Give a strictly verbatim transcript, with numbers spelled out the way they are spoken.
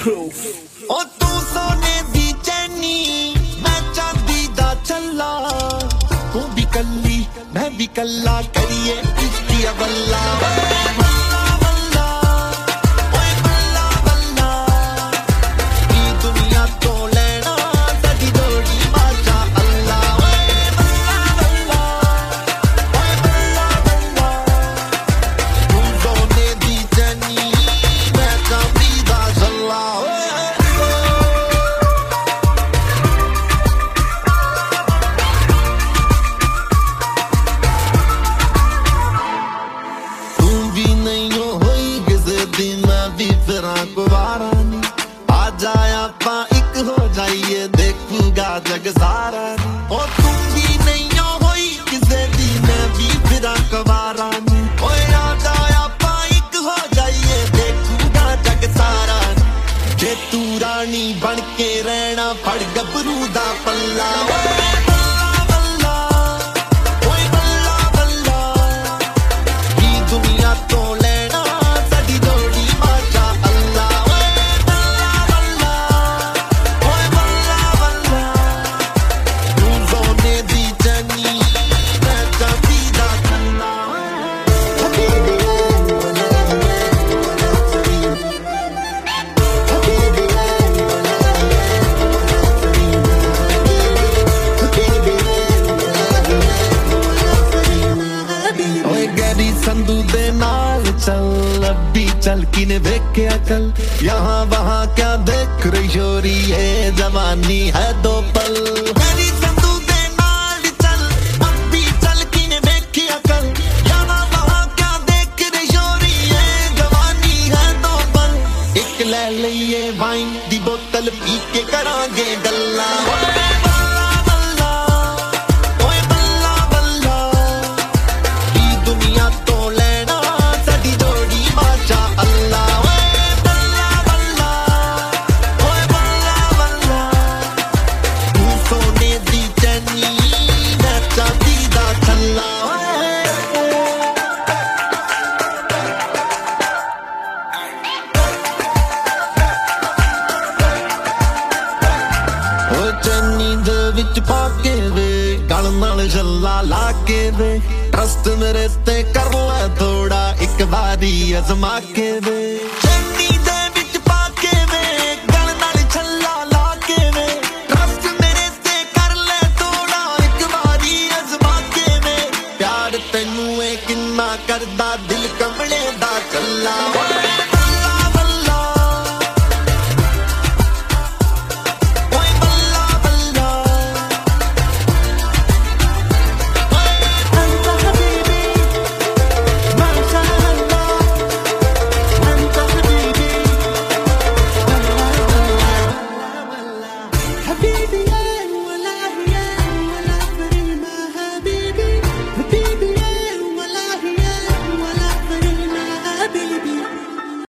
ओ तू सोने दी चैनी मैं चांदी दा चला, तू भी कल्ली मैं भी कल्ला करिए इश्किया बल्ला आ जाया पा एक हो जाइए देखूंगा जग सारा। ओ तुम भी नहीं होई किसे दी मैं भी फिरा कवारा। ओए आ जाया पा एक हो जाइए देखूंगा जग सारा। जे तू रानी बन के रहना फड़ गबरू दा पल्ला। संधू दे नाल चल अभी चल किने देखे अकल यहाँ वहाँ क्या देख रही छोरी ये जवानी है दो पल। मेरी संधू दे नाल चल अभी चल किने देखे अकल यहाँ वहाँ क्या देख रही छोरी ये जवानी है दो पल। एक ले लिए वाइन दी बोतल पी के करांगे गल्ला। विच पाके वे गल नाल छल्ला लाके वे ट्रस्ट मेरे ते कर ले थोड़ा एक बारी अजमा के वे। चन्नी दे विच पाके वे गल नाल छल्ला लाके वे ट्रस्ट मेरे ते कर ले थोड़ा एक बारी अजमा के वे। प्यार तैनू ए किन्ना करदा दिल कमले दा चल्ला।